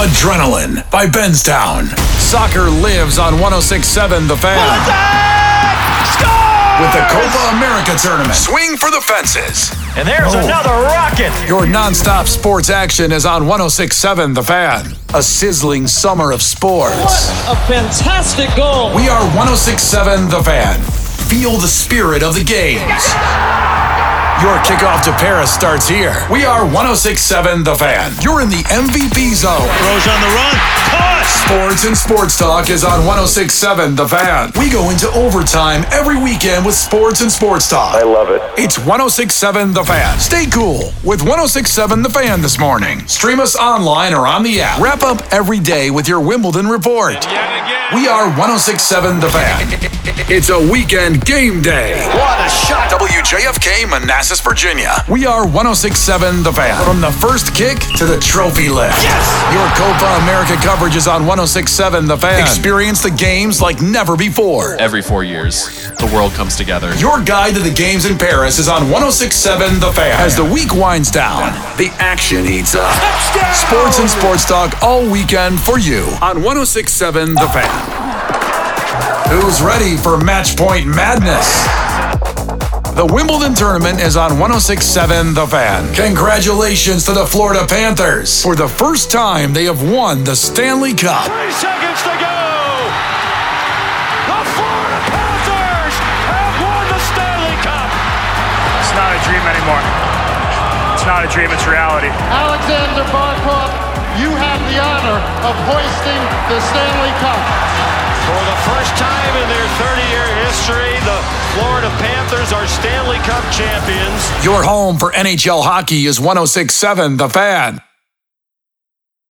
Adrenaline by Benstown. Soccer lives on 106.7 The Fan. With the Copa America tournament. Swing for the fences. And there's another rocket. Your nonstop sports action is on 106.7 The Fan. A sizzling summer of sports. What a fantastic goal. We are 106.7 The Fan. Feel the spirit of the games. Your kickoff to Paris starts here. We are 106.7 The Fan. You're in the MVP zone. Rose on the run. Caught. Sports and Sports Talk is on 106.7 The Fan. We go into overtime every weekend with Sports and Sports Talk. I love it. It's 106.7 The Fan. Stay cool with 106.7 The Fan this morning. Stream us online or on the app. Wrap up every day with your Wimbledon report. We are 106.7 The Fan. It's a weekend game day. What a shot. WJFK, Manassas, Virginia. We are 106.7 The Fan. From the first kick to the trophy lift. Yes! Your Copa America coverage is on 106.7 The Fan. Experience the games like never before. Every 4 years, the world comes together. Your guide to the games in Paris is on 106.7 The Fan. As the week winds down, the action heats up. Touchdown! Sports and Sports Talk all weekend for you on 106.7 The Fan. Who's ready for Match Point Madness? The Wimbledon tournament is on 106.7 The Fan. Congratulations to the Florida Panthers. For the first time, they have won the Stanley Cup. 3 seconds to go. The Florida Panthers have won the Stanley Cup. It's not a dream anymore. It's not a dream, it's reality. Alexander Barkov, you have the honor of hoisting the Stanley Cup. For the first time in their 30-year history, the Florida Panthers are Stanley Cup champions. Your home for NHL hockey is 106.7 The Fan.